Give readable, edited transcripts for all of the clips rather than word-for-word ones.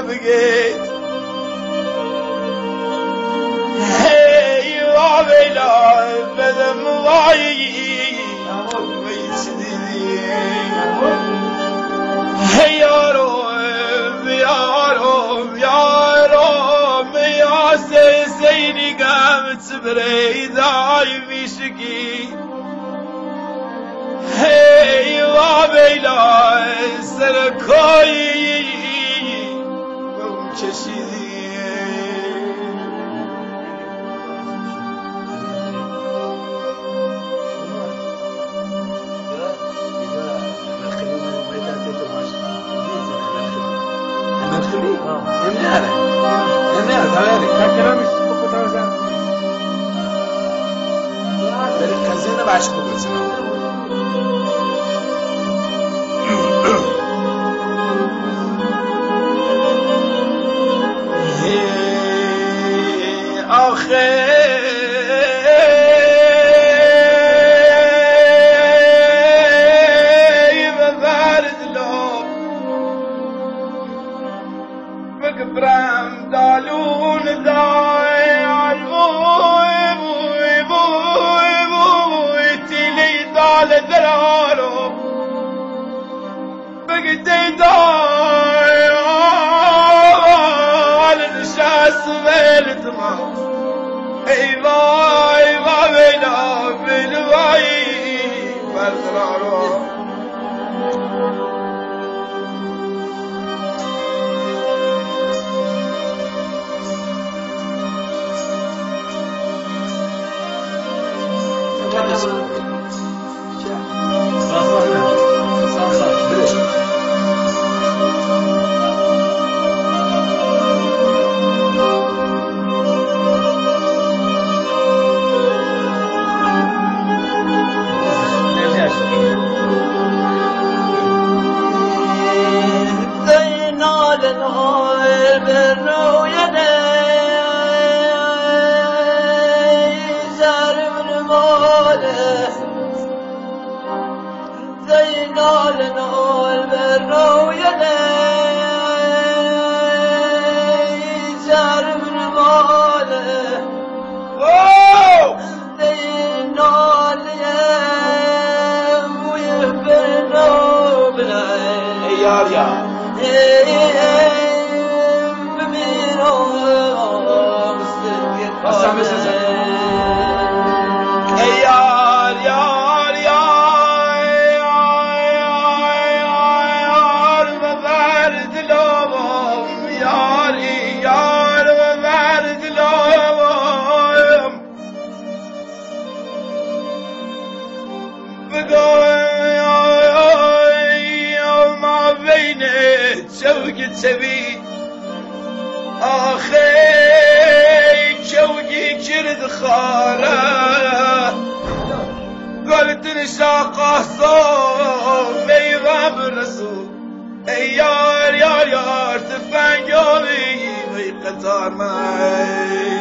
بگید هی و بیلا بدم وایی هی یارم یارم یارم یا سیری گم تبری دای میشکی هی و بیلا سرکایی گم کشیدی برم دالون دای بوی بوی بوی بوی تیلی دال درارو بگیتی دای آل نشست ویلت ما ای وای وای ویلا بلوایی بردرارو تبي آخي شوقي كرد خارة قلت نشاقة صوم ميضا بالرسول اي يار يار يار تفان يومي وي قطار معي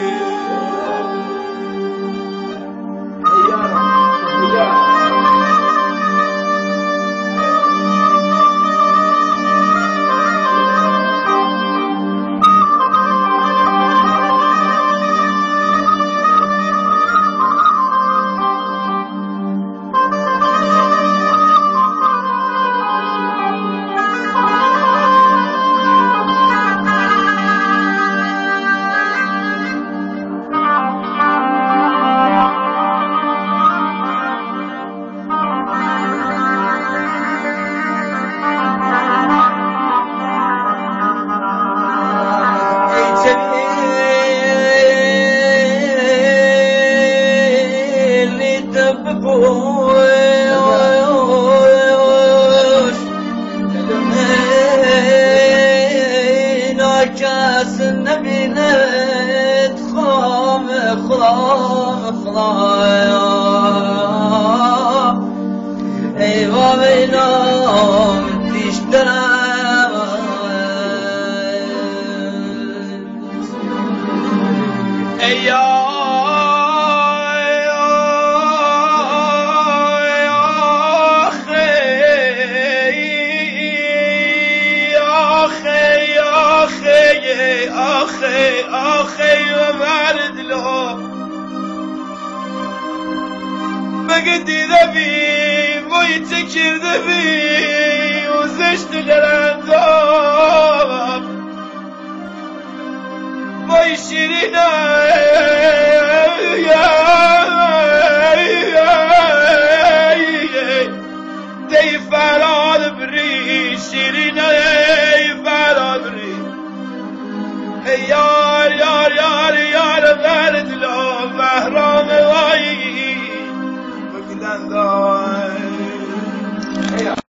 آخه آخی و مرد لا بگه دیده بی وای چه کرده بی و زشت قرندام وای شیرینه دی فراد بری شیرینه فراد بری یار یار یار یار مرد لا بهرام وایی بگلندان